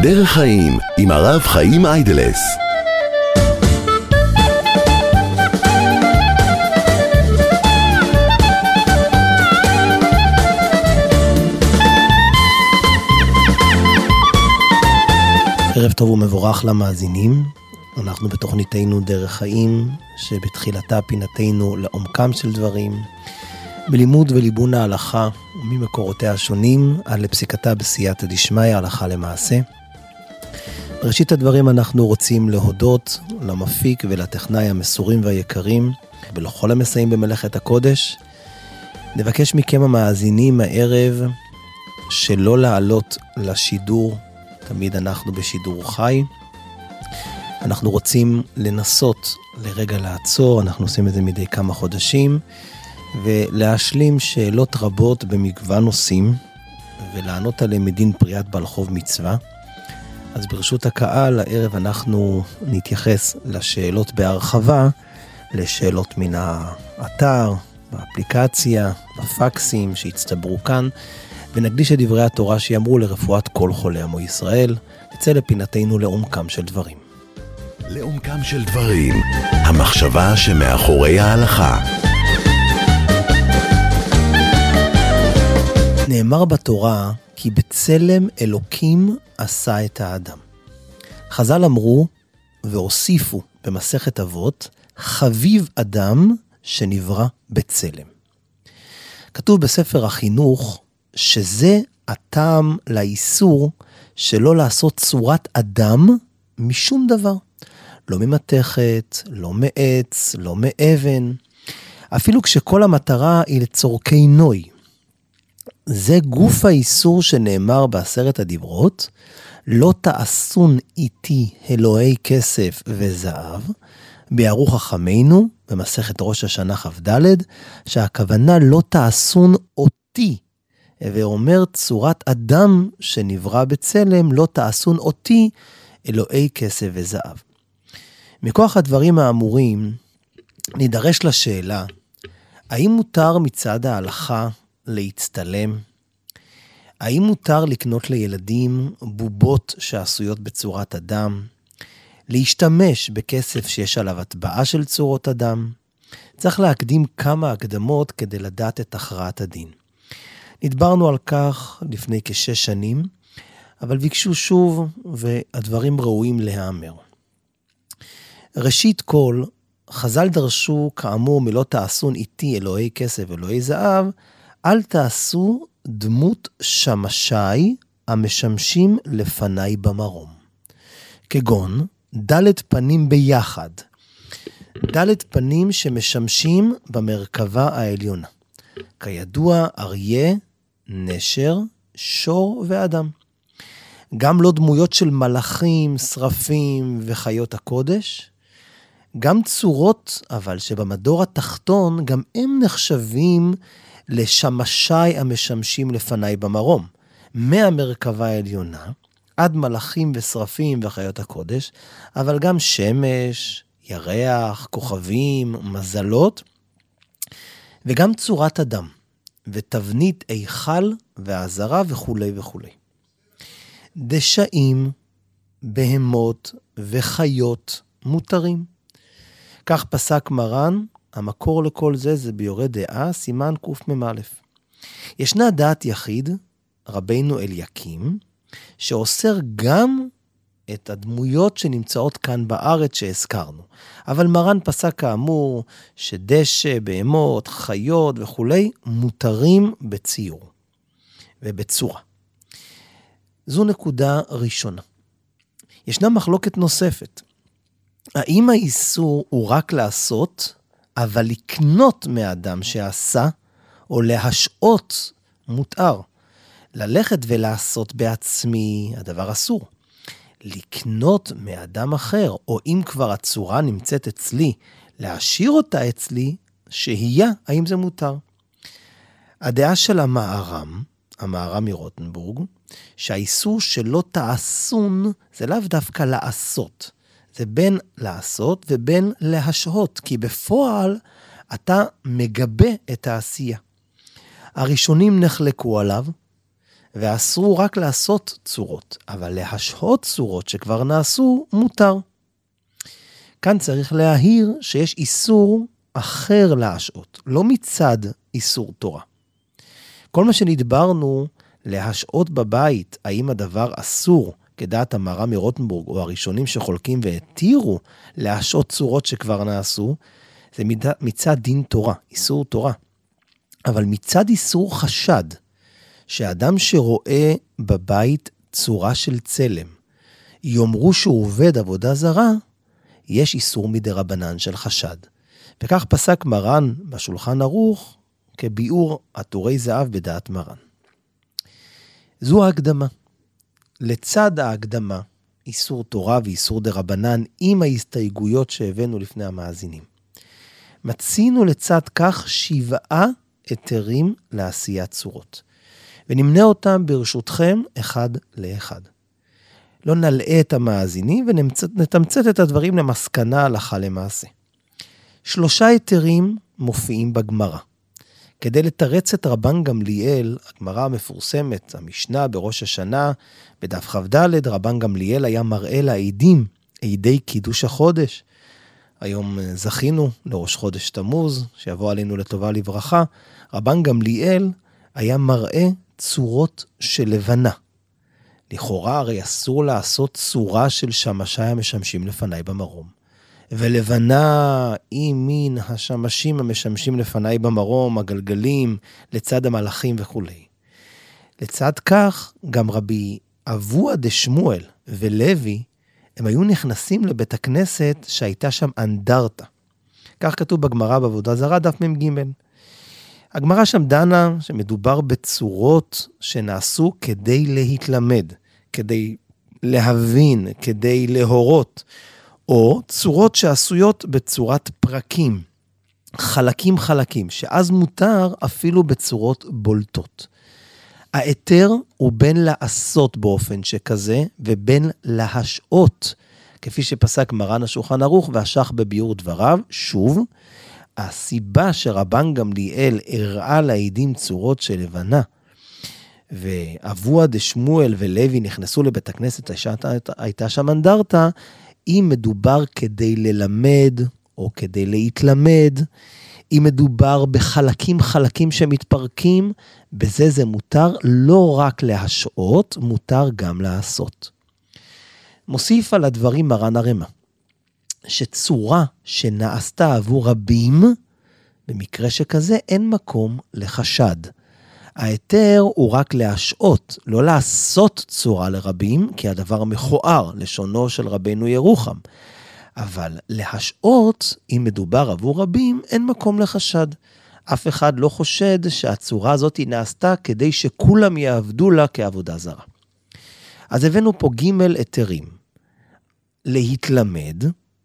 דרך חיים עם הרב חיים איידלס. ערב טוב ומבורך למאזינים. אנחנו בתוכניתנו דרך חיים, שבתחילתה פינתנו לעומקם של דברים, בלימוד וליבון ההלכה וממקורותיה השונים, על לפסיקתה בסייעתא דשמיא, הלכה למעשה. בראשית הדברים אנחנו רוצים להודות למפיק ולטכנאי המסורים והיקרים, ולכל המסייעים במלאכת הקודש. נבקש מכם המאזינים הערב שלא לעלות לשידור, תמיד אנחנו בשידור חי. אנחנו רוצים לנסות לרגע לעצור, אנחנו עושים את זה מדי כמה חודשים, ולהשלים שאלות רבות במגוון נושאים, ולענות עליהם מדין פריאת בעל חוב מצווה. אז ברשות הקהל, הערב אנחנו נתייחס לשאלות בהרחבה, לשאלות מן האתר, באפליקציה, בפקסים שהצטברו כאן, ונקדיש את דברי התורה שיאמרו לרפואת כל חולי עמו ישראל. נצא לפינתנו לעומקם של דברים. לעומקם של דברים, המחשבה שמאחורי ההלכה. נאמר בתורה כי בצלם אלוקים עשה את האדם. חז"ל אמרו והוסיפו במסכת אבות, חביב אדם שנברא בצלם. כתוב בספר החינוך שזה הטעם לאיסור שלא לעשות צורת אדם משום דבר. לא ממתכת, לא מעץ, לא מאבן, אפילו כשכל המטרה היא לצורכי נוי. זה גוף האיסור שנאמר בעשרת הדיברות, לא תעשון איתי אלוהי כסף וזהב, ביארו חכמינו במסכת ראש השנה כ"ד, שהכוונה לא תעשון אותי, ואומר צורת אדם שנברא בצלם, לא תעשון אותי אלוהי כסף וזהב. מכוח הדברים האמורים, נידרש לשאלה, האם מותר מצד ההלכה להצטלם? האם מותר לקנות לילדים בובות שעשויות בצורת אדם? להשתמש בכסף שיש עליו הטבעה של צורות אדם? צריך להקדים כמה הקדמות כדי לדעת את הכרעת הדין. נדברנו על כך לפני כ6 שנים, אבל ביקשו שוב והדברים ראויים להיאמר. ראשית כל, חז"ל דרשו כאמור מלא תעשון איתי אלוהי כסף ואלוהי זהב, אל תעשו דמות שמשי המשמשים לפני במרום. כגון ד' פנים ביחד, ד' פנים שמשמשים במרכבה העליונה. כידוע אריה, נשר, שור ואדם. גם לא דמויות של מלאכים, שרפים וחיות הקודש, גם צורות, אבל שבמדור התחתון, גם הם נחשבים לשמשי המשמשים לפני במרום. מהמרכבה העליונה, עד מלאכים ושרפים וחיות הקודש, אבל גם שמש, ירח, כוכבים, מזלות, וגם צורת אדם, ותבנית איכל ועזרה וכו' וכו'. דשאים, בהמות וחיות מותרים. כך פסק מרן, המקור לכל זה ביורה דעה, סימן קמ"א. ישנה דעת יחיד, רבינו אליקים, שאוסר גם את הדמויות שנמצאות כאן בארץ שהזכרנו. אבל מרן פסק כאמור שדשא, בהמות, חיות וכו' מותרים בציור ובצורה. זו נקודה ראשונה. ישנה מחלוקת נוספת. האם האיסור הוא רק לעשות, אבל לקנות מאדם שעשה, או להשעות מותר? ללכת ולעשות בעצמי, הדבר אסור. לקנות מאדם אחר, או אם כבר הצורה נמצאת אצלי, להשאיר אותה אצלי, שהייה, האם זה מותר? הדעה של המערם מרוטנבורג, שהאיסור שלא תעשון, זה לאו דווקא לעשות. זה בין לעשות ובין להשהות, כי בפועל אתה מגבה את העשייה. הראשונים נחלקו עליו, ואסרו רק לעשות צורות, אבל להשהות צורות שכבר נעשו מותר. כאן צריך להעיר שיש איסור אחר להשעות, לא מצד איסור תורה. כל מה שנדברנו להשעות בבית, האם הדבר אסור, כדעת המהר"ם מרוטנבורג, או הראשונים שחולקים והתירו להשעות צורות שכבר נעשו, זה מצד דין תורה, איסור תורה. אבל מצד איסור חשד, שאדם שרואה בבית צורה של צלם, יאמרו שהוא עובד עבודה זרה, יש איסור מדרבנן של חשד. וכך פסק מרן בשולחן ערוך, כביאור עטורי זהב בדעת מרן. זו ההקדמה. לצד ההקדמה, איסור תורה ואיסור דרבנן, עם ההסתייגויות שהבאנו לפני המאזינים. מצינו לצד כך 7 היתרים לעשיית צורות. ונמנה אותם ברשותכם אחד לאחד. לא נלאה את המאזינים ונתמצת את הדברים למסקנה הלכה למעשה. 3 היתרים מופיעים בגמרא. כדי לתרץ את רבן גמליאל, הגמרא המפורסמת, המשנה בראש השנה, בדף כ"ד, רבן גמליאל היה מראה לעדים, עדי קידוש החודש. היום זכינו לראש חודש תמוז, שיבוא עלינו לטובה לברכה. רבן גמליאל היה מראה צורות של לבנה. לכאורה הרי אסור לעשות צורה של שמשי המשמשים לפני במרום. ולבנה היא מן השמשים המשמשים לפני במרום, הגלגלים, לצד המלאכים וכו'. לצד כך, גם רבי אבוה דשמואל ולוי, הם היו נכנסים לבית הכנסת שהייתה שם אנדרטה. כך כתוב בגמרא בעבודה זרה, דף מ"ג. הגמרא שם דנה שמדובר בצורות שנעשו כדי להתלמד, כדי להבין, כדי להורות, או צורות שעשויות בצורת פרקים, חלקים, שאז מותר אפילו בצורות בולטות. היתר הוא בין לעשות באופן שכזה, ובין להשעות, כפי שפסק מרן השולחן ערוך והשח בביאור דבריו. שוב, הסיבה שרבן גמליאל הראה לעדים צורות של לבנה, ואבוה דשמואל ולוי נכנסו לבית הכנסת, הייתה שם אנדרטה, אם מדובר כדי ללמד או כדי להתלמד, אם מדובר בחלקים שמתפרקים, בזה זה מותר לא רק להשעות, מותר גם לעשות. מוסיף על הדברים מרן הרמ"א, שצורה שנעשתה עבור רבים, במקרה שכזה אין מקום לחשד. היתר הוא רק להשעות, לא לעשות צורה לרבים, כי הדבר מכוער, לשונו של רבנו ירוחם. אבל להשעות, אם מדובר עבור רבים, אין מקום לחשד. אף אחד לא חושד שהצורה הזאת נעשתה כדי שכולם יעבדו לה כעבודה זרה. אז הבאנו פה ג' היתרים. להתלמד,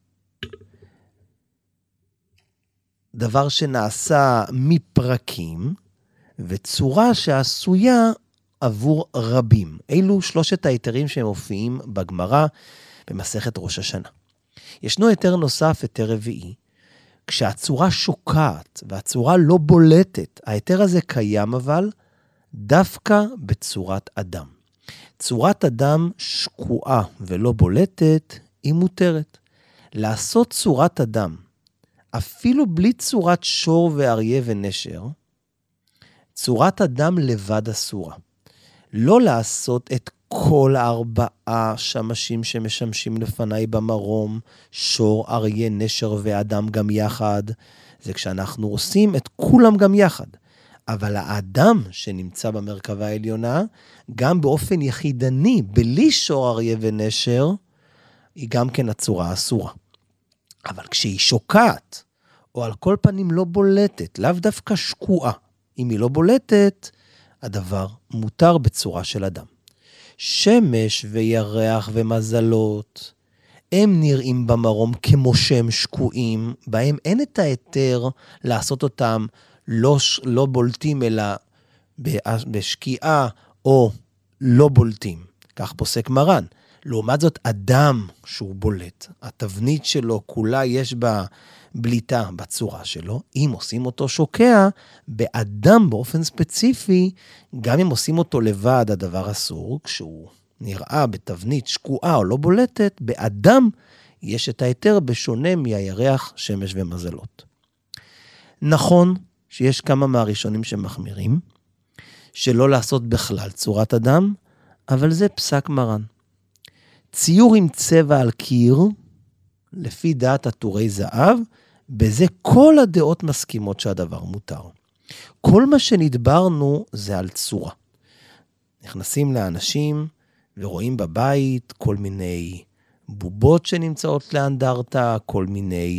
דבר שנעשה מפרקים, וצורה שעשויה עבור רבים. אלו 3 היתרים שמופיעים בגמרא במסכת ראש השנה. ישנו היתר נוסף, היתר רביעי, כשהצורה שוקעת והצורה לא בולטת. ההיתר הזה קיים אבל דווקא בצורת אדם. צורת אדם שקועה ולא בולטת היא מותרת. לעשות צורת אדם, אפילו בלי צורת שור ואריה ונשר, צורת אדם לבד אסורה. לא לעשות את כל 4 שמשים שמשמשים לפני במרום, שור, אריה, נשר ואדם גם יחד. זה כשאנחנו עושים את כולם גם יחד. אבל האדם שנמצא במרכבה העליונה, גם באופן יחידני, בלי שור, אריה ונשר, היא גם כן הצורה אסורה. אבל כשהיא שוקעת, או על כל פנים לא בולטת, לאו דווקא שקועה, אם היא לא בולטת, הדבר מותר בצורה של אדם. שמש וירח ומזלות, הם נראים במרום כמו שהם שקועים, בהם אין את היתר לעשות אותם לא בולטים, אלא בשקיעה או לא בולטים. כך פוסק מרן. לעומת זאת, אדם שהוא בולט, התבנית שלו כולה יש בה בליטה בצורה שלו, אם עושים אותו שוקע, באדם באופן ספציפי, גם אם עושים אותו לבד הדבר אסור, כשהוא נראה בתבנית שקועה או לא בולטת, באדם יש את היתר בשונה מהירח, שמש ומזלות. נכון שיש כמה מהראשונים שמחמירים, שלא לעשות בכלל צורת אדם, אבל זה פסק מרן. ציור עם צבע על קיר, לפי דעת עטורי זהב, בזה כל הדעות מסכימות שהדבר מותר. כל מה שנדברנו זה על צורה. נכנסים לאנשים ורואים בבית כל מיני בובות שנמצאות לאנדרטה, כל מיני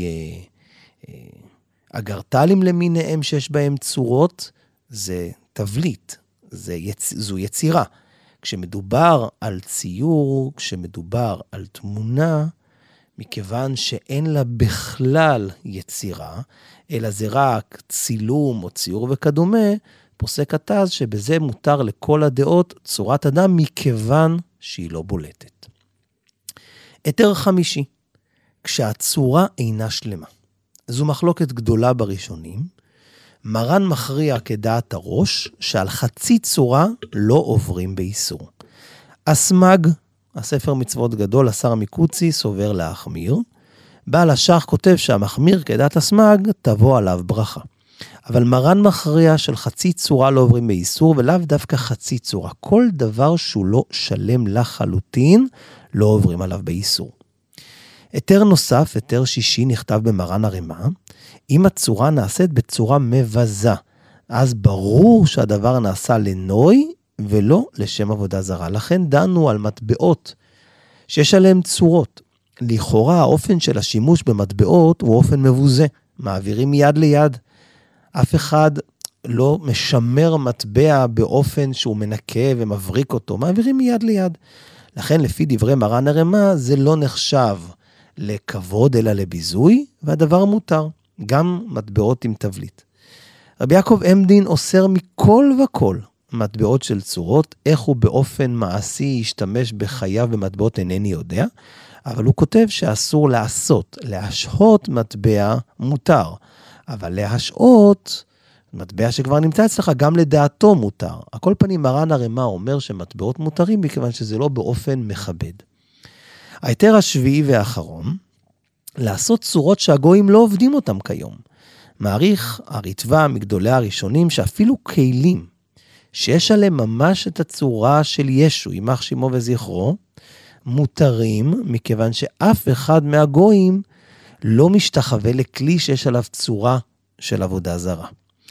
אגרטלים למיניהם שיש בהם צורות, זה תבליט, זו יצירה. כשמדובר על ציור, כשמדובר על תמונה, מכיוון שאין לה בכלל יצירה, אלא זה רק צילום או ציור וכדומה, פוסק התז שבזה מותר לכל הדעות צורת אדם מכיוון שהיא לא בולטת. היתר חמישי, כשהצורה אינה שלמה. זו מחלוקת גדולה בראשונים, מרן מכריע כדעת הראש שעל חצי צורה לא עוברים באיסור. אסמג, הספר מצוות גדול, השר המקוצי, סובר להחמיר. בעל השח כותב שהמחמיר כדעת אסמג תבוא עליו ברכה. אבל מרן מכריע של חצי צורה לא עוברים באיסור, ולאו דווקא חצי צורה. כל דבר שהוא לא שלם לחלוטין, לא עוברים עליו באיסור. היתר נוסף, היתר שישי, נכתב במרן הרמה, אם הצורה נעשית בצורה מבזה, אז ברור שהדבר נעשה לנוי ולא לשם עבודה זרה. לכן דנו על מטבעות שיש עליהן צורות. לכאורה האופן של השימוש במטבעות הוא אופן מבוזה, מעבירים מיד ליד. אף אחד לא משמר מטבע באופן שהוא מנקה ומבריק אותו, מעבירים מיד ליד. לכן לפי דברי מרן הרמה זה לא נחשב לכבוד אלא לביזוי, והדבר מותר, גם מטבעות עם תבליט. רבי יעקב עמדין אוסר מכל וכל מטבעות של צורות, איך הוא באופן מעשי ישתמש בחייו במטבעות אינני יודע, אבל הוא כותב שאסור לעשות, להשהות מטבע מותר, אבל להשעות מטבע שכבר נמצא אצלך גם לדעתו מותר. הכל פנים מרן הרמה אומר שמטבעות מותרים מכיוון שזה לא באופן מכבד. היתר השביעי והאחרון, לעשות צורות שהגויים לא עובדים אותם כיום. מעריך הרטב"א מגדולי הראשונים שאפילו כלים, שיש עליהם ממש את הצורה של ישו, יימח שמו וזכרו, מותרים מכיוון שאף אחד מהגויים לא משתחווה לכלי שיש עליו צורה של עבודה זרה.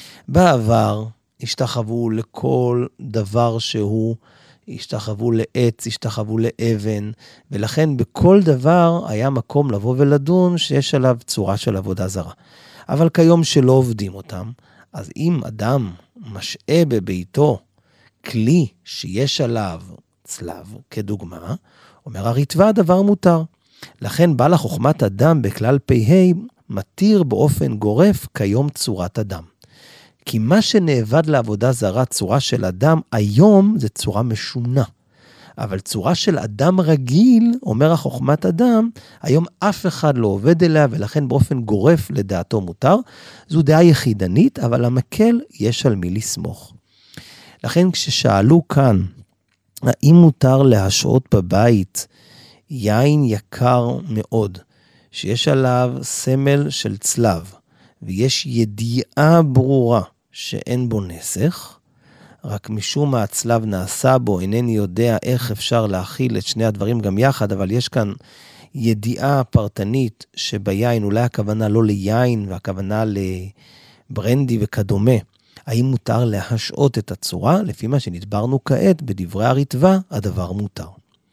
בעבר השתחוו לכל דבר שהוא, השתחוו לעץ, השתחוו לאבן, ולכן בכל דבר היה מקום לבוא ולדון שיש עליו צורה של עבודה זרה. אבל כיום שלא עובדים אותם, אז אם אדם משעה בביתו כלי שיש עליו צלב, כדוגמה, אומר הרטב"א הדבר מותר. לכן בעל החוכמת אדם בכלל פ"ה מתיר באופן גורף כיום צורת אדם. כי מה שנאבד לעבודה זרה צורה של אדם היום זה צורה משונה. אבל צורה של אדם רגיל, אומר החוכמת אדם, היום אף אחד לא עובד אליה ולכן באופן גורף לדעתו מותר. זו דעה יחידנית, אבל המקל יש על מי לסמוך. לכן כששאלו כאן, האם מותר להשעות בבית יין יקר מאוד, שיש עליו סמל של צלב, ויש ידיעה ברורה שאין בו נסך, רק משום מה הצלב נעשה בו, אינני יודע איך אפשר להכיל את שני הדברים גם יחד, אבל יש כאן ידיעה פרטנית שביין, אולי הכוונה לא ליין, והכוונה לברנדי וכדומה, האם מותר להשעות את הצורה? לפי מה שנדברנו כעת, בדברי הרטב"א, הדבר מותר.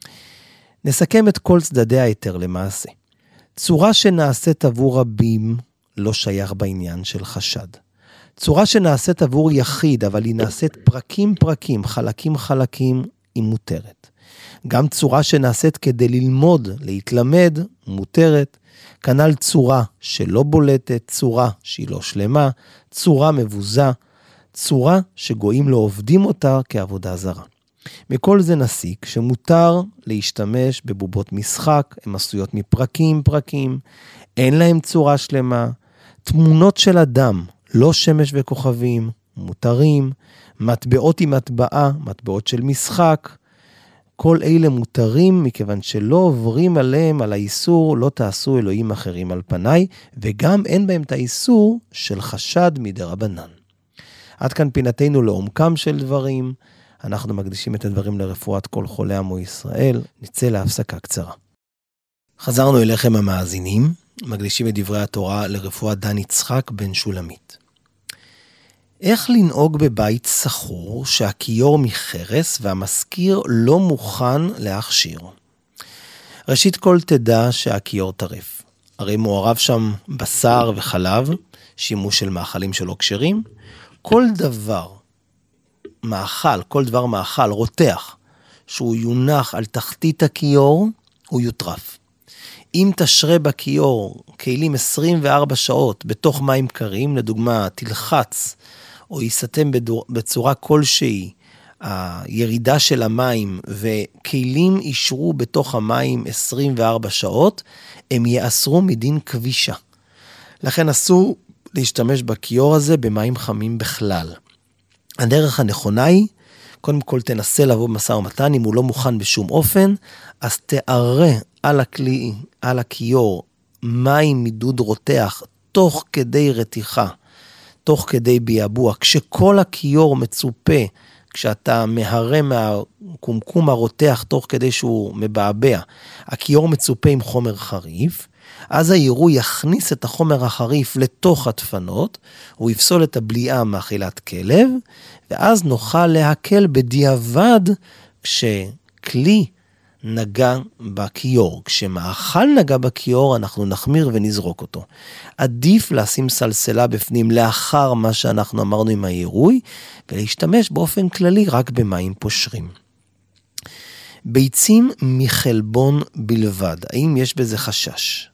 נסכם את כל צדדי היתר למעשה. צורה שנעשית עבור רבים לא שייך בעניין של חשד. צורה שנעשית עבור יחיד, אבל היא נעשית פרקים, חלקים, היא מותרת. גם צורה שנעשית כדי ללמוד, להתלמד, מותרת. כנ"ל צורה שלא בולטת, צורה שהיא לא שלמה, צורה מבוזה, צורה שגויים לא עובדים אותה כעבודה זרה. מכל זה נסיק שמותר להשתמש בבובות משחק, הן עשויות מפרקים, אין להם צורה שלמה, תמונות של אדם, לא שמש וכוכבים, מותרים, מטבעות עם מטבעה, מטבעות של משחק, כל אלה מותרים מכיוון שלא עוברים עליהם על האיסור, לא תעשו אלוהים אחרים על פניי, וגם אין בהם את האיסור של חשד מדרבנן. עד כאן פינתנו לעומקם של דברים, אנחנו מקדישים את הדברים לרפואת כל חולי עמו ישראל, נצא להפסקה קצרה. חזרנו אליכם המאזינים, מקדישים את דברי התורה לרפואת דן יצחק בן שולמית. איך לנהוג בבית סחור שהכיור מחרס והמזכיר לא מוכן להכשיר? ראשית כל תדע שהכיור טרף. הרי מעורב שם בשר וחלב, שימוש של מאכלים שלא כשרים. כל דבר מאכל, רותח, שהוא יונח על תחתית הכיור, הוא יוטרף. אם תשרה בכיור כלים 24 שעות בתוך מים קרים, לדוגמה תלחץ או יסתם בצורה כלשהי, הירידה של המים וכלים ישרו בתוך המים 24 שעות, הם יאסרו מדין כבישה. לכן אסור להשתמש בכיור הזה במים חמים בכלל. הדרך הנכונה היא, קודם כל תנסה לבוא במשא ומתן, אם הוא לא מוכן בשום אופן, אז תערה על הכיור מים מדוד רותח, תוך כדי רתיחה, תוך כדי ביאבוע, כשכל הכיור מצופה, כשאתה מהרה מהקומקום הרותח, תוך כדי שהוא מבעבע, הכיור מצופה עם חומר חריף, אז העירוי יכניס את החומר החריף לתוך הדפנות, הוא יפסול את הבליעה מאכילת כלב, ואז נוכל להקל בדיעבד כשכלי נגע בכיור. כשמאכל נגע בכיור, אנחנו נחמיר ונזרוק אותו. עדיף לשים סלסלה בפנים לאחר מה שאנחנו אמרנו עם העירוי, ולהשתמש באופן כללי רק במים פושרים. ביצים מחלבון בלבד, האם יש בזה חשש?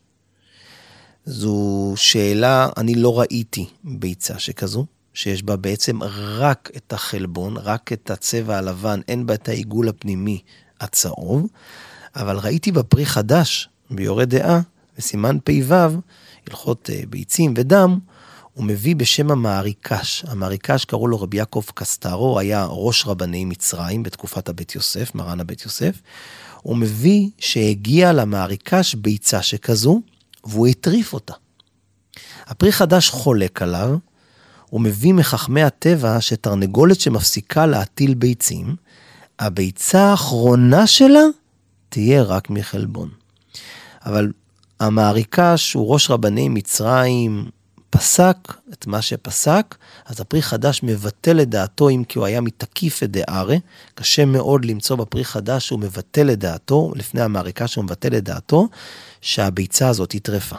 זו שאלה, אני לא ראיתי ביצה שכזו, שיש בה בעצם רק את החלבון, רק את הצבע הלבן, אין בה את העיגול הפנימי הצהוב, אבל ראיתי בפרי חדש, ביורה דעה, בסימן פ"ו, הלכות ביצים ודם, הוא מביא בשם המעריקש. המעריקש קראו לו רבי יעקב קסטרו, היה ראש רבני מצרים בתקופת הבית יוסף, מרן הבית יוסף, הוא מביא שהגיע למעריקש ביצה שכזו, והוא הטריף אותה. הפרי חדש חולק עליו, הוא מביא מחכמי הטבע שתרנגולת שמפסיקה להטיל ביצים, הביצה האחרונה שלה תהיה רק מחלבון. אבל המעריקש הוא ראש רבני מצרים, פסק את מה שפסק, אז הפרי חדש מבטל את דעתו, אם כי הוא היה מתקיף את דערה, קשה מאוד למצוא בפרי חדש שהוא מבטל את דעתו, לפני המעריקש הוא מבטל את דעתו, שהביצה הזאת יטרפה.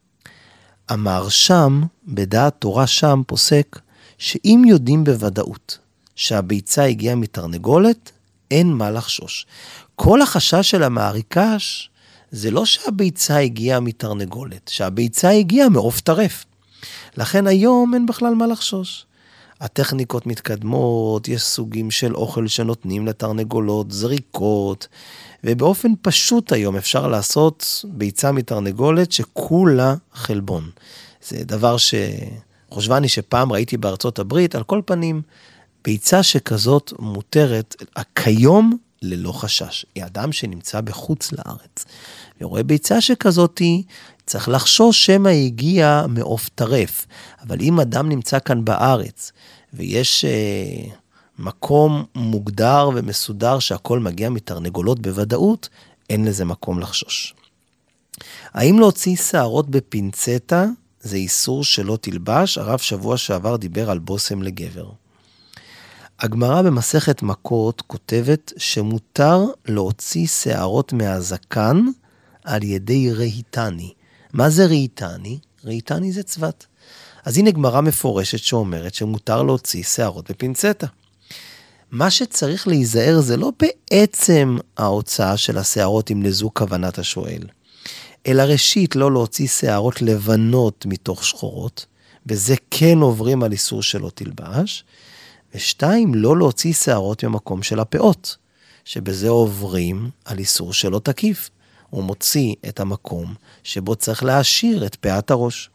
המהרש"ם, בדעת תורה שם, פוסק, שאם יודעים בוודאות שהביצה הגיעה מתרנגולת, אין מה לחשוש. כל החשש של המעריקש, זה לא שהביצה הגיעה מתרנגולת, שהביצה הגיעה מעוף טרף. לכן היום אין בכלל מה לחשוש. הטכניקות מתקדמות, יש סוגים של אוכל שנותנים לתרנגולות, זריקות, ובאופן פשוט היום אפשר לעשות ביצה מתרנגולת שכולה חלבון. זה דבר שחושבני שפעם ראיתי בארצות הברית, על כל פנים, ביצה שכזאת מותרת כיום ללא חשש. היא אדם שנמצא בחוץ לארץ, ורואה ביצה שכזאת, צריך לחשוש שמה הגיע מעוף טרף. אבל אם אדם נמצא כאן בארץ, ויש מקום מוגדר ומסודר שהכל מגיע מתרנגולות בוודאות, אין לזה מקום לחשוש. האם להוציא שערות בפינצטה, זה איסור שלא תלבש? הרב שבוע שעבר דיבר על בוסם לגבר. הגמרא במסכת מכות כותבת שמותר להוציא שערות מהזקן על ידי ראיתני. מה זה ראיתני? ראיתני זה צוות. אז הנה גמרא מפורשת שאומרת שמותר להוציא שערות בפינצטה. מה שצריך להיזהר זה לא בעצם ההוצאה של השערות אם לזו כוונת השואל, אלא ראשית לא להוציא שערות לבנות מתוך שחורות, וזה כן עוברים על איסור שלא תלבש, ושתיים, לא להוציא שערות במקום של הפאות. שבזה עוברים על איסור שלא תקיף. הוא מוציא את המקום שבו צריך להשאיר את פאת הראש.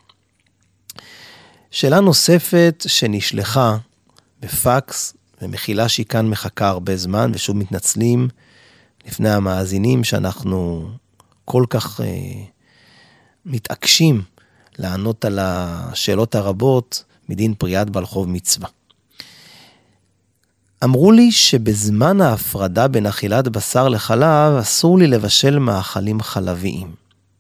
שאלה נוספת שנשלחה בפקס, ומחילה שהיא כאן מחכה הרבה זמן, ושוב מתנצלים לפני המאזינים שאנחנו כל כך מתעקשים לענות על השאלות הרבות מדין פריאת בעל חוב מצווה. אמרו לי שבזמן ההפרדה בין אכילת בשר לחלב, אסור לי לבשל מאכלים חלביים.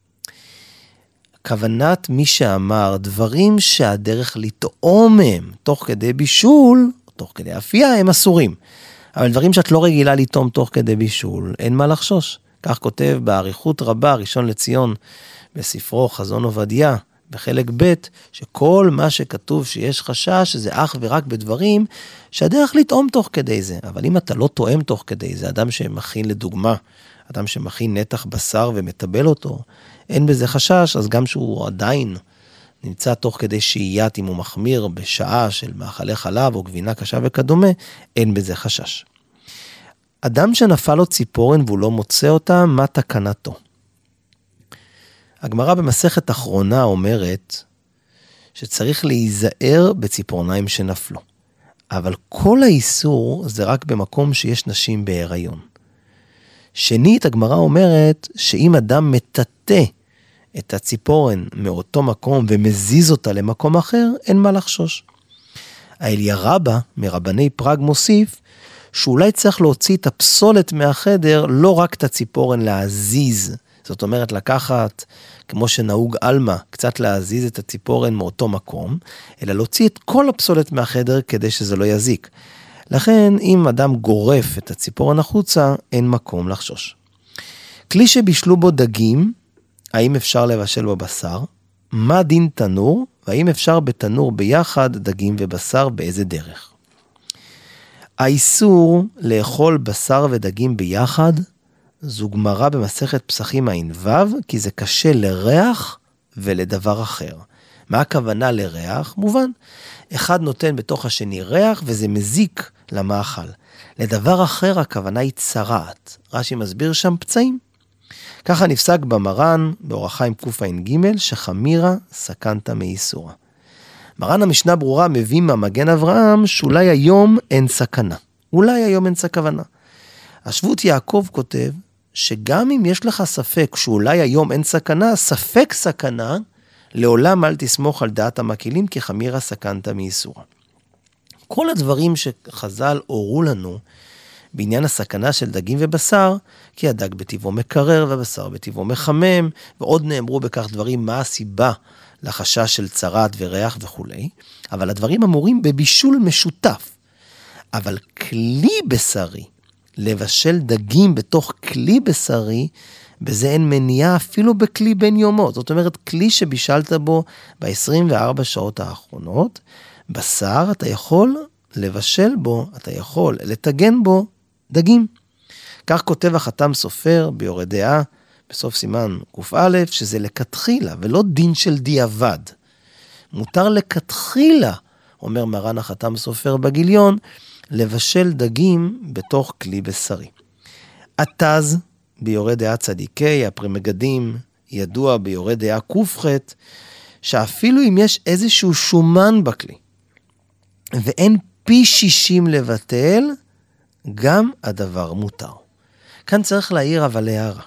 כוונת מי שאמר דברים שהדרך לטעום הם, תוך כדי בישול, תוך כדי אפייה, הם אסורים. אבל דברים שאת לא רגילה לטעום תוך כדי בישול, אין מה לחשוש. כך כותב באריכות רבה, ראשון לציון, בספרו חזון עובדיה, בחלק ב', שכל מה שכתוב שיש חשש, זה אך ורק בדברים שהדרך לטעום תוך כדי זה. אבל אם אתה לא טועם תוך כדי זה, אדם שמכין לדוגמה, אדם שמכין נתח בשר ומטבל אותו, אין בזה חשש, אז גם שהוא עדיין נמצא תוך כדי שהיית, אם הוא מחמיר בשעה של מאכלי חלב או גבינה קשה וכדומה, אין בזה חשש. אדם שנפל לו ציפורן והוא לא מוצא אותה, מה תקנתו? הגמרא במסכת אחרונה אומרת שצריך להיזהר בציפורניים שנפלו. אבל כל האיסור זה רק במקום שיש נשים בהיריון. שנית, הגמרא אומרת שאם אדם מטאטא את הציפורן מאותו מקום ומזיז אותה למקום אחר, אין מה לחשוש. האליה רבא מרבני פראג מוסיף שאולי צריך להוציא את הפסולת מהחדר, לא רק את הציפורן להזיז. זאת אומרת לקחת, כמו שנהוג אלמה, קצת להזיז את הציפורן מאותו מקום, אלא להוציא את כל הפסולת מהחדר כדי שזה לא יזיק. לכן אם אדם גורף את הציפורן החוצה, אין מקום לחשוש. כלי שבישלו בו דגים, האם אפשר לבשל בו בשר? מה דין תנור? והאם אפשר בתנור ביחד דגים ובשר באיזה דרך? האיסור לאכול בשר ודגים ביחד, זו גמרא במסכת פסחים ע"ו, כי זה קשה לריח ולדבר אחר. מה הכוונה לריח? מובן. אחד נותן בתוך השני ריח וזה מזיק למאכל. לדבר אחר הכוונה היא צרעת. רש"י מסביר שם פצעים. ככה נפסק במרן, באורח חיים קע"ג, שחמירה סכנת מאיסורה. מרן המשנה ברורה מביא מהמגן אברהם שאולי היום אין סכנה. אולי היום אין סכנה. השבות יעקב כותב שגם אם יש לך ספק שאולי היום אין סכנה, ספק סכנה, לעולם אל תסמוך על דעת המקילים, כי חמירה סכנת מאיסורה. כל הדברים שחז"ל הורו לנו בעניין הסכנה של דגים ובשר, כי הדג בטבעו מקרר ובשר בטבעו מחמם, ועוד נאמרו בכך דברים מה הסיבה לחשש של צרעת וריח וכו'. אבל הדברים אמורים בבישול משותף. אבל כלי בשרי, לבשל דגים בתוך כלי בשרי, בזה אין מניעה אפילו בכלי בן יומות. זאת אומרת, כלי שבישלת בו ב-24 שעות האחרונות, בשר אתה יכול לבשל בו, אתה יכול לטגן בו דגים. כך כותב החתם סופר ביורה דעה, בסוף סימן ק"א, שזה לכתחילה, ולא דין של דיעבד. מותר לכתחילה, אומר מרן החתם סופר בגיליון, לבשל דגים בתוך כלי בשרי. התז, ביורה דעה צדיקי, הפרמגדים, ידוע ביורה דעה ק"ח, שאפילו אם יש איזשהו שומן בכלי, ואין פי 60 לבטל, גם הדבר מותר. כאן צריך להעיר אבל הערה.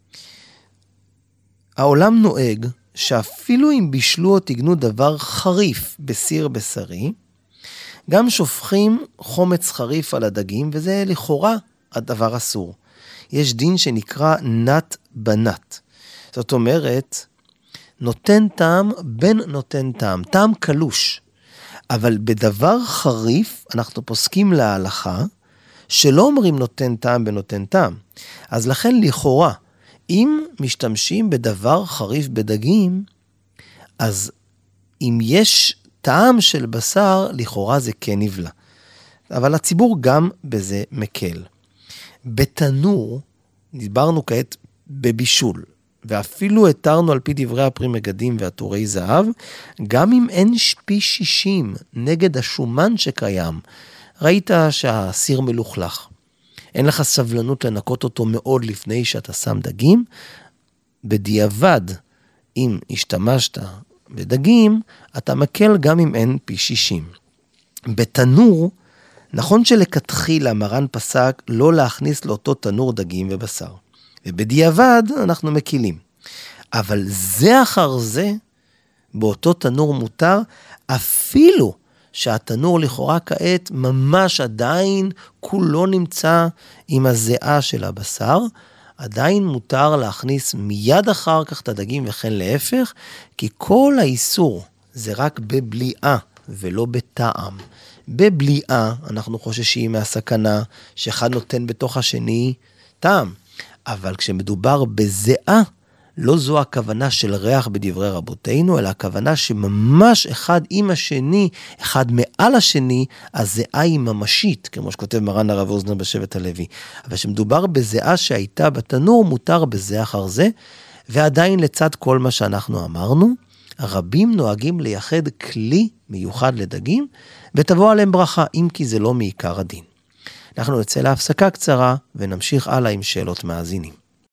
העולם נוהג שאפילו אם בישלו או תגנו דבר חריף בסיר בשרי, גם שופכים חומץ חריף על הדגים, וזה לכאורה הדבר אסור. יש דין שנקרא נת בנת. זאת אומרת, נותן טעם בן נותן טעם, טעם קלוש. אבל בדבר חריף אנחנו פוסקים להלכה, שלא אומרים נותן טעם בנותן טעם. אז לכן לכאורה, אם משתמשים בדבר חריף בדגים, אז אם יש טעם של בשר, לכאורה זה כן נבלע. אבל הציבור גם בזה מקל. בתנור, דיברנו כעת בבישול, ואפילו התרנו על פי דברי הפרימגדים והטורי זהב, גם אם אין פי 60 נגד השומן שקיים, ראית שהסיר מלוכלך. אין לך סבלנות לנקות אותו מאוד לפני שאתה שם דגים, בדיעבד, אם השתמשת בדגים, אתה מקל גם אם אין פי 60. בתנור, נכון שלכתחילה מרן פסק לא להכניס לאותו תנור דגים ובשר. ובדיעבד אנחנו מקילים. אבל זה אחר זה, באותו תנור מותר, אפילו שהתנור לכאורה כעת ממש עדיין כולו נמצא עם הזיעה של הבשר, עדיין מותר להכניס מיד אחר כך את הדגים וכן להפך, כי כל האיסור זה רק בבליעה ולא בטעם. בבליעה אנחנו חוששים מהסכנה שאחד נותן בתוך השני טעם, אבל כשמדובר בזיעה, לא זו הכוונה של ריח בדברי רבותינו, אלא הכוונה שממש אחד עם השני, אחד מעל השני, הזיעה היא ממשית, כמו שכותב מרן הרב אוזנר בשבט הלוי. אבל שמדובר בזיעה שהייתה בתנור, מותר בזה אחר זה, ועדיין לצד כל מה שאנחנו אמרנו, הרבים נוהגים לייחד כלי מיוחד לדגים, ותבוא עליהם ברכה, אם כי זה לא מעיקר הדין. אנחנו נצא להפסקה קצרה, ונמשיך הלאה עם שאלות מאזינים.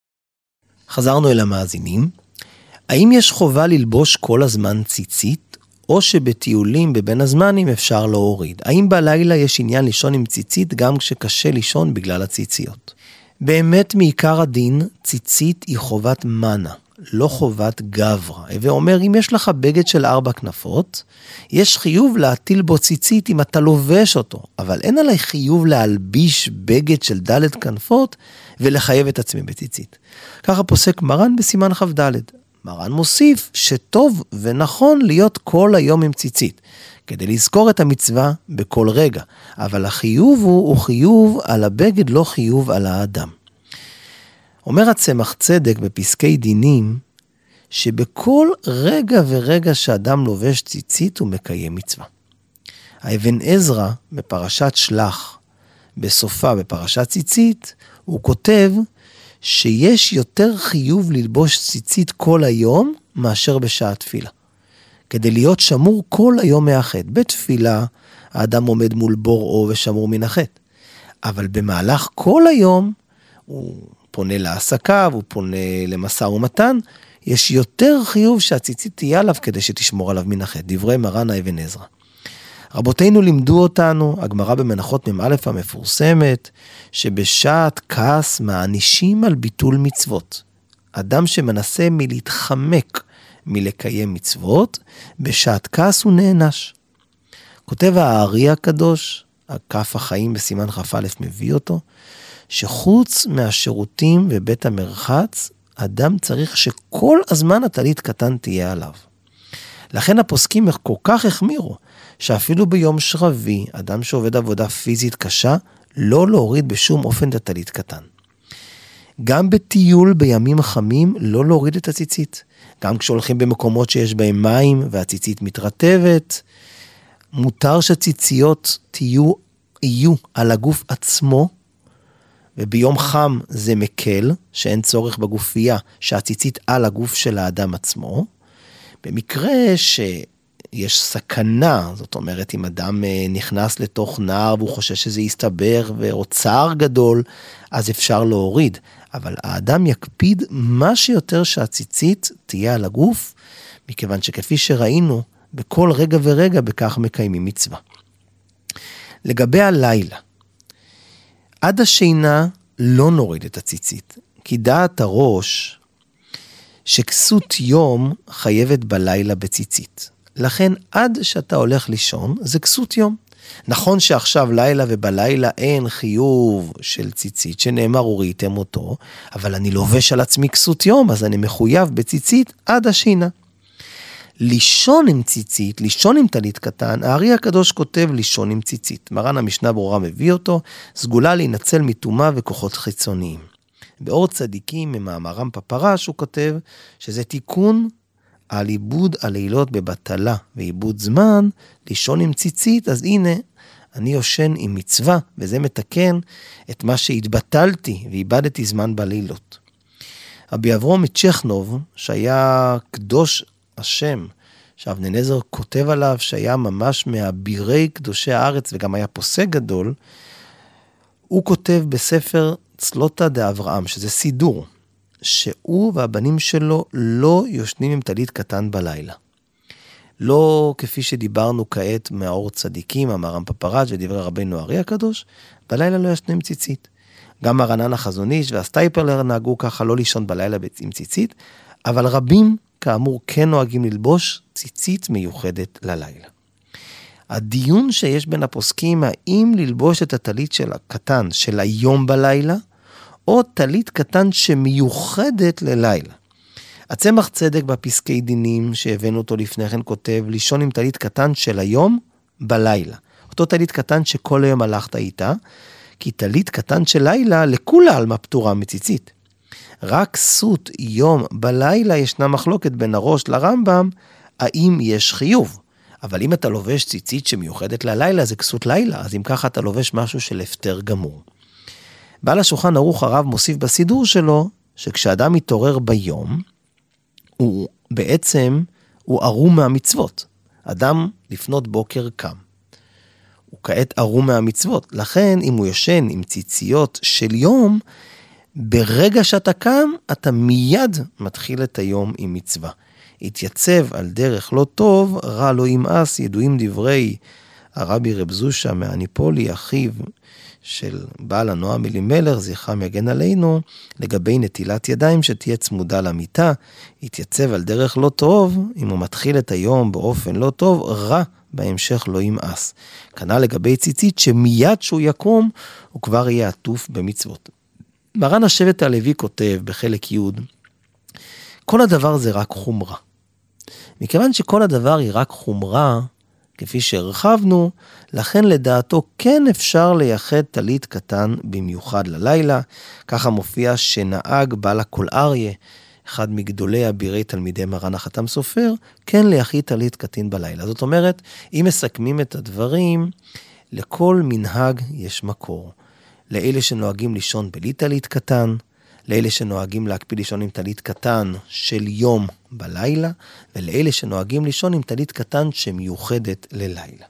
חזרנו אל המאזינים. האם יש חובה ללבוש כל הזמן ציצית, או שבטיולים בבין הזמנים אפשר להוריד? האם בלילה יש עניין לישון עם ציצית גם כשקשה לישון בגלל הציציות? באמת מעיקר הדין, ציצית היא חובת מנה, לא חובת גברה. ואומר, אם יש לך בגד של 4 כנפות, יש חיוב להטיל בו ציצית אם אתה לובש אותו, אבל אין עליי חיוב להלביש בגד של ד' כנפות ולחייב את עצמי בציצית. ככה פוסק מרן בסימן כ"ד. מרן מוסיף שטוב ונכון להיות כל היום עם ציצית, כדי לזכור את המצווה בכל רגע, אבל החיוב הוא חיוב על הבגד, לא חיוב על האדם. אומר הצמח צדק בפסקי דינים, שבכל רגע ורגע שאדם לובש ציצית הוא מקיים מצווה. האבן עזרא בפרשת שלח, בסופה בפרשת ציצית, הוא כותב שיש יותר חיוב ללבוש ציצית כל היום מאשר בשעה תפילה. כדי להיות שמור כל היום מהחטא. בתפילה האדם עומד מול בוראו ושמור מן החטא. אבל במהלך כל היום הוא פונה לעסקיו, הוא פונה למשא ומתן, יש יותר חיוב שהציצית תהיה עליו כדי שתשמור עליו מן החטא. דברי מרן האבן עזרא. רבותינו לימדו אותנו, הגמרא במנחות מ"א המפורסמת, שבשעת כעס מענישים על ביטול מצוות. אדם שמנסה מלהתחמק מלקיים מצוות, בשעת כעס הוא נענש. כותב הארי הקדוש, כף החיים בסימן כ"א מביא אותו, שחוץ מהשירותים ובית המרחץ, אדם צריך שכל הזמן הטלית קטן תהיה עליו. לכן הפוסקים כל כך החמירו, שאפילו ביום שרבי, אדם שעובד עבודה פיזית קשה, לא להוריד בשום אופן את הטלית קטן. גם בטיול בימים חמים, לא להוריד את הציצית. גם כשהולכים במקומות שיש בהם מים, והציצית מתרטבת, מותר שהציציות יהיו על הגוף עצמו, וביום חם זה מקל, שאין צורך בגופייה, שהציצית על הגוף של האדם עצמו. במקרה שיש סכנה, זאת אומרת, אם אדם נכנס לתוך נער, והוא חושש שזה יסתבר, או צער גדול, אז אפשר להוריד. אבל האדם יקפיד מה שיותר שהציצית תהיה על הגוף, מכיוון שכפי שראינו, בכל רגע ורגע בכך מקיימים מצווה. לגבי הלילה, עד השינה לא נוריד את הציצית, כי דעת הראש שכסות יום חייבת בלילה בציצית. לכן עד שאתה הולך לישון זה כסות יום. נכון שעכשיו לילה ובלילה אין חיוב של ציצית, שנאמר וראיתם אותו, אבל אני לובש על עצמי כסות יום, אז אני מחויב בציצית עד השינה. לישון עם ציצית, לישון עם טלית קטן, הארי הקדוש כותב לישון עם ציצית. מרן המשנה ברורה מביא אותו, סגולה להינצל מטומאה וכוחות חיצוניים. באור צדיקים ממאמרם פפרש הוא כותב שזה תיקון על עיבוד הלילות בבטלה ועיבוד זמן, לישון עם ציצית, אז הנה אני יושן עם מצווה, וזה מתקן את מה שהתבטלתי ואיבדתי זמן בלילות. רבי אברהם מצ'כנוב, שהיה קדוש השם, שאבני נזר כותב עליו שהיה ממש מהבירי קדושי הארץ וגם היה פוסק גדול, הוא כותב בספר צלוטה דאברהם, שזה סידור, שהוא והבנים שלו לא יושנים עם טלית קטן בלילה. לא כפי שדיברנו כעת מהאור צדיקים, המר"ם פפראג' ודברי רבינו הארי הקדוש, בלילה לא ישנו עם ציצית. גם מרנן החזון איש והסטייפלר נהגו ככה לא לישון בלילה עם ציצית, אבל רבים כאמור כן נוהגים ללבוש ציצית מיוחדת ללילה. הדיון שיש בין הפוסקים, האם ללבוש את הטלית של הקטן של היום בלילה, או טלית קטן שמיוחדת ללילה. הצמח צדק בפסקי דינים שהבאנו אותו לפני כן כותב, לישון עם טלית קטן של היום בלילה. אותו טלית קטן שכל היום הלכת איתה, כי טלית קטן של לילה לכולה עלמה פטורה מציצית. רק סות יום בלילה ישנה מחלוקת בין הראש לרמב"ם, האם יש חיוב. אבל אם אתה לובש ציצית שמיוחדת ללילה, זה כסות לילה, אז אם ככה אתה לובש משהו של הפטר גמור. בעל השולחן ערוך הרב מוסיף בסידור שלו, שכשאדם מתעורר ביום, הוא בעצם, הוא ערום מהמצוות. אדם לפנות בוקר קם. הוא כעת ערום מהמצוות. לכן, אם הוא ישן עם ציציות של יום, ברגע שאתה קם, אתה מיד מתחיל את היום עם מצווה. התייצב על דרך לא טוב, רע לא ימאס, ידועים דברי הרבי רב זושה מהניפולי, אחיו של בעל הנועם אלימלך, זכרם יגן עלינו, לגבי נטילת ידיים שתהיה צמודה למיטה, התייצב על דרך לא טוב, אם הוא מתחיל את היום באופן לא טוב, רע בהמשך לא ימאס. כנ"ל לגבי ציצית שמיד שהוא יקום, הוא כבר יהיה עטוף במצוות. מרן השבט הלוי כותב בחלק י' כל הדבר זה רק חומרה. מכיוון שכל הדבר היא רק חומרה, כפי שהרחבנו, לכן לדעתו כן אפשר לייחד טלית קטן במיוחד ללילה. ככה מופיע שנהג בעל הקול אריה, אחד מגדולי אבירי תלמידי מרן החתם סופר, כן לייחד טלית קטן בלילה. זאת אומרת, אם מסכמים את הדברים, לכל מנהג יש מקור. לאלה שנוהגים לישון בלי טלית קטן, לאלה שנוהגים להקפיד לישון עם טלית קטן של יום בלילה, ולאלה שנוהגים לישון עם טלית קטן שמיוחדת ללילה.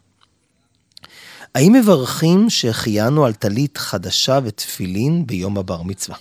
האם מברכים שהחיינו על טלית חדשה ותפילין ביום הבר מצווה?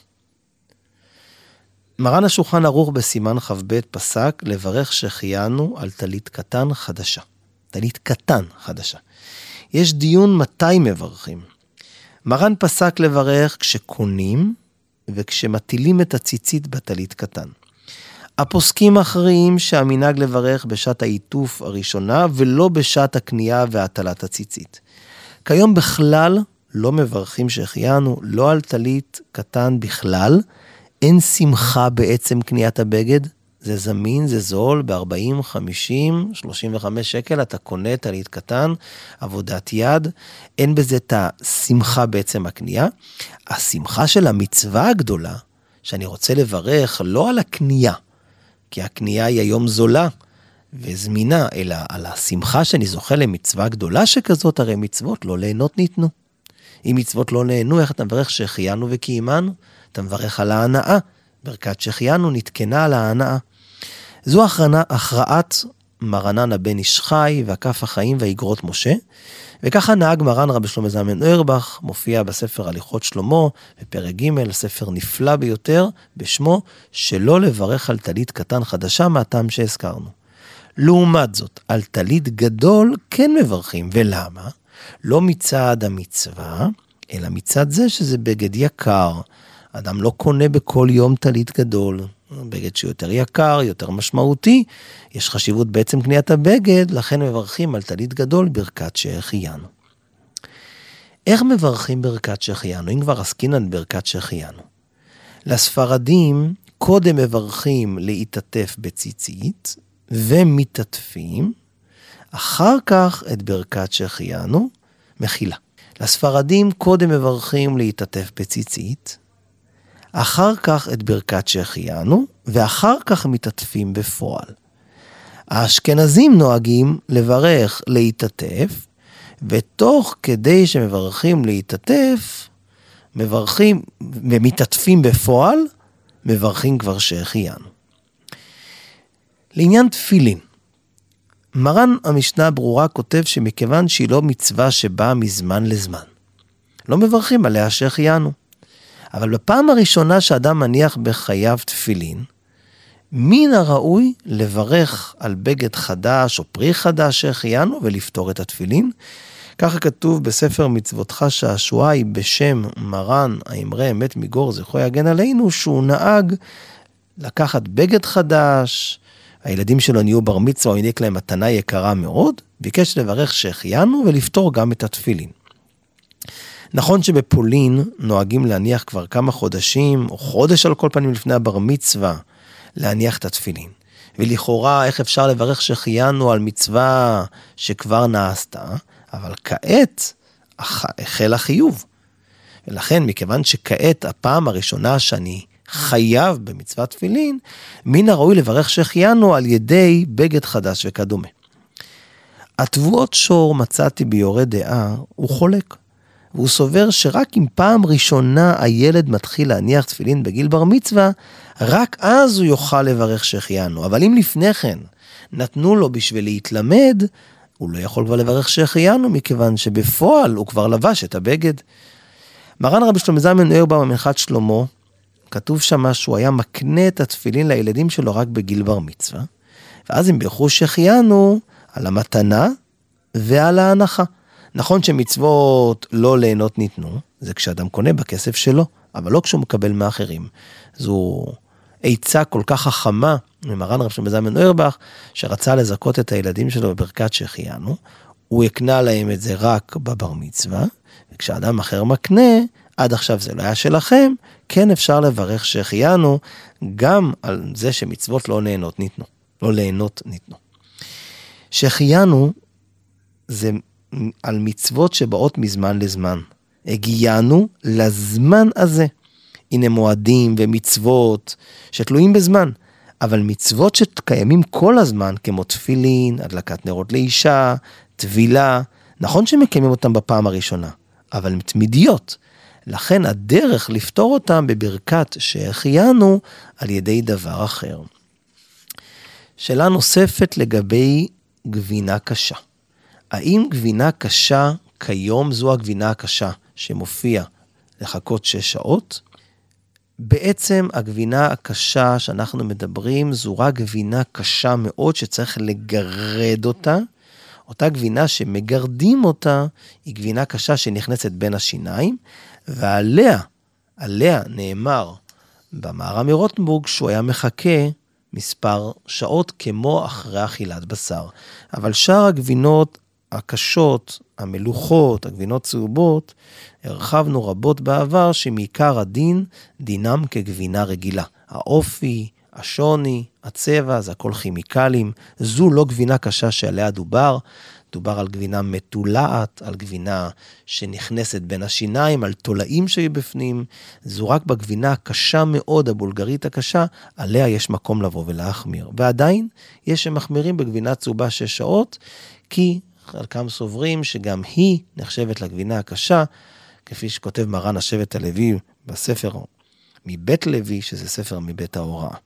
מרן השולחן ערוך בסימן כ"ב פסק לברך שהחיינו על טלית קטן חדשה. טלית קטן חדשה. יש דיון מתי מברכים. מרן פסק לברך כשקונים, וכשמטילים את הציצית בטלית קטן. הפוסקים אחרים שהמנהג לברך בשעת העיטוף הראשונה, ולא בשעת הקנייה והטלת הציצית. כיום בכלל לא מברכים שהחיינו, לא על טלית קטן בכלל, אין שמחה בעצם קניית הבגד, זה זמין, זה זול, ב-40, 50, 35 שקל, אתה קונה טלית קטן, עבודת יד, אין בזה את השמחה בעצם הקנייה. השמחה של המצווה הגדולה, שאני רוצה לברך לא על הקנייה, כי הקנייה היא היום זולה וזמינה, אלא על השמחה שאני זוכה למצווה גדולה שכזאת, הרי מצוות לא ליהנות ניתנו. אם מצוות לא נהנו, איך אתה מברך שהחיינו וקיימנו? אתה מברך על ההנאה, ברכת שהחיינו נתקנה על ההנאה. זו הכרעת מרנן הבן איש חי והקף החיים והאגרות משה, וככה נהג מרן רבי שלמה זלמן אוירבך, מופיע בספר הליכות שלמה, בפרק ג', ספר נפלא ביותר, בשמו שלא לברך על טלית קטן חדשה מהטעם שהזכרנו. לעומת זאת, על טלית גדול כן מברכים, ולמה? לא מצד המצווה, אלא מצד זה שזה בגד יקר. אדם לא קונה בכל יום טלית גדול, בגד שיותר יקר, יותר משמעותי, יש חשיבות בעצם קניית הבגד, לכן מברכים על טלית גדול ברכת שהחיינו. איך מברכים ברכת שהחיינו? אם כבר עסקינן ברכת שהחיינו. לספרדים קודם מברכים להתעטף בציצית, ומתעטפים, אחר כך את ברכת שהחיינו, מחילה. לספרדים קודם מברכים להתעטף בציצית, אחר כך את ברכת שהחיינו, ואחר כך מתעטפים בפועל. האשכנזים נוהגים לברך להתעטף, ותוך כדי שמברכים להתעטף, מברכים ומתעטפים בפועל, מברכים כבר שהחיינו. לעניין תפילין, מרן המשנה ברורה כותב שמכיוון שהיא לא מצווה שבאה מזמן לזמן, לא מברכים עליה שהחיינו. אבל בפעם הראשונה שאדם מניח בחייו תפילין, מן הראוי לברך על בגד חדש או פרי חדש שהחיינו ולפתור את התפילין. ככה כתוב בספר מצוותך שעשועי בשם מרן האמרה אמת מגור זכרו יגן עלינו, שהוא נהג לקחת בגד חדש, הילדים שלו נהיו בר מצווה, הוא העניק להם מתנה יקרה מאוד, ביקש לברך שהחיינו ולפתור גם את התפילין. נכון שבפולין נוהגים להניח כבר כמה חודשים, או חודש על כל פנים לפני הבר מצווה, להניח את התפילין. ולכאורה איך אפשר לברך שהחיינו על מצווה שכבר נעשתה, אבל כעת החל החיוב. ולכן מכיוון שכעת הפעם הראשונה שאני חייב במצוות תפילין, מן הראוי לברך שהחיינו על ידי בגד חדש וכדומה. התבואות שור מצאתי ביורה דעה, הוא חולק. והוא סובר שרק אם פעם ראשונה הילד מתחיל להניח תפילין בגיל בר מצווה, רק אז הוא יוכל לברך שהחיינו. אבל אם לפני כן נתנו לו בשביל להתלמד, הוא לא יכול כבר לברך שהחיינו, מכיוון שבפועל הוא כבר לבש את הבגד. מרן רבי שלמה זלמן אוירבאום במנחת שלמה, כתוב שם שהוא היה מקנה את התפילין לילדים שלו רק בגיל בר מצווה, ואז הם בירכו שהחיינו על המתנה ועל ההנחה. נכון שמצוות לא ליהנות ניתנו, זה כשאדם קונה בכסף שלו, אבל לא כשהוא מקבל מאחרים. זו עצה כל כך חכמה ממרן רבי שלמה זלמן אוירבך, שרצה לזכות את הילדים שלו בברכת שהחיינו, הוא יקנה להם את זה רק בבר מצווה, וכשאדם אחר מקנה, עד עכשיו זה לא היה שלכם, כן אפשר לברך שהחיינו, גם על זה שמצוות לא ליהנות ניתנו. שהחיינו זה על מצוות שבאות מזמן לזמן. הגיינו לזמן הזה. הנה מועדים ומצוות שתלויים בזמן, אבל מצוות שקיימים כל הזמן, כמו תפילין, הדלקת נרות לאישה, טבילה, נכון שמקיימים אותם בפעם הראשונה, אבל הן תמידיות. לכן הדרך לפתור אותם בברכת שהחיינו על ידי דבר אחר. שאלה נוספת לגבי גבינה קשה. האם גבינה קשה כיום זו הגבינה הקשה שמופיע לחכות 6 שעות? בעצם הגבינה הקשה שאנחנו מדברים זו רק גבינה קשה מאוד שצריך לגרד אותה. אותה גבינה שמגרדים אותה היא גבינה קשה שנכנסת בין השיניים, ועליה נאמר במהר"ם מרוטנבורג שהוא היה מחכה מספר שעות כמו אחרי אכילת בשר. אבל שאר הגבינות הקשות, המלוכות, הגבינות צהובות, הרחבנו רבות בעבר שמעיקר הדין, דינם כגבינה רגילה. האופי, השוני, הצבע, זה הכל כימיקלים. זו לא גבינה קשה שעליה דובר על גבינה מתולעת, על גבינה שנכנסת בין השיניים, על תולעים שהיו בפנים. זו רק בגבינה הקשה מאוד, הבולגרית הקשה, עליה יש מקום לבוא ולהחמיר. ועדיין יש שמחמירים בגבינה צהובה 6 שעות, כי חלקם סוברים שגם היא נחשבת לגבינה הקשה, כפי שכותב מרן השבט הלוי בספר מבית לוי, שזה ספר מבית ההוראה.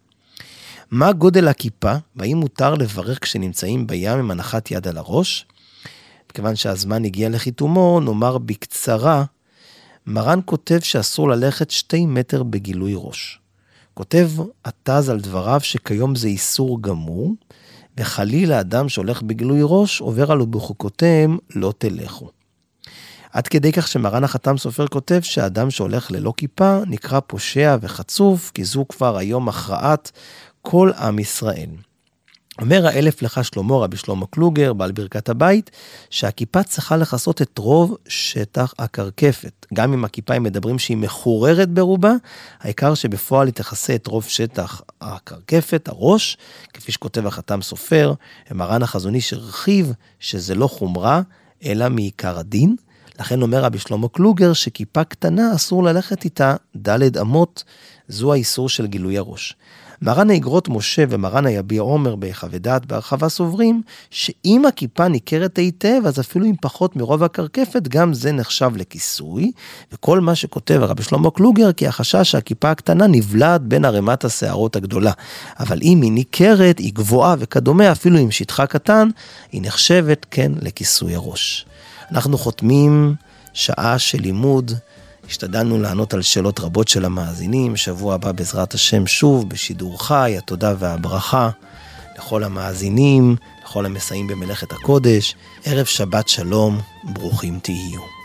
מה גודל הכיפה, והאם מותר לברך כשנמצאים בים עם הנחת יד על הראש? מכיוון שהזמן הגיע לחיתומו, נאמר בקצרה, מרן כותב שאסור ללכת 2 מטר בגילוי ראש. כותב עתז על דבריו שכיום זה איסור גמור, וחלילה אדם שהולך בגילוי ראש, עובר עלו בחוקותיהם, לא תלכו. עד כדי כך שמרן החתם סופר כותב שהאדם שהולך ללא כיפה נקרא פושע וחצוף, כי זו כבר היום הכרעת כל עם ישראל. אומר האלף לך שלמה, רבי שלמה קלוגר, בעל ברכת הבית, שהכיפה צריכה לחסות את רוב שטח הקרקפת. גם אם הכיפה הם מדברים שהיא מחוררת ברובה, העיקר שבפועל היא תכסה את רוב שטח הקרקפת, הראש, כפי שכותב החתם סופר, מרן החזון איש הרחיב שזה לא חומרה, אלא מעיקר הדין. לכן אומר רבי שלמה קלוגר שכיפה קטנה אסור ללכת איתה ד' אמות, זו האיסור של גילוי הראש. מרן האגרות משה ומרן היביע עומר בהיחווה דעת בהרחבה סוברים, שאם הכיפה ניכרת היטב, אז אפילו אם פחות מרוב הקרקפת, גם זה נחשב לכיסוי, וכל מה שכותב רבי שלמה קלוגר, כי החשש שהכיפה הקטנה נבלעת בין ערימת השערות הגדולה. אבל אם היא ניכרת, היא גבוהה וכדומה, אפילו אם שטחה קטן, היא נחשבת כן לכיסוי הראש. אנחנו חותמים שעה של לימוד. השתדלנו לענות על שאלות רבות של המאזינים. שבוע הבא בעזרת השם שוב בשידור חי, התודה והברכה לכל המאזינים, לכל המסייעים במלאכת הקודש. ערב שבת שלום, ברוכים תהיו.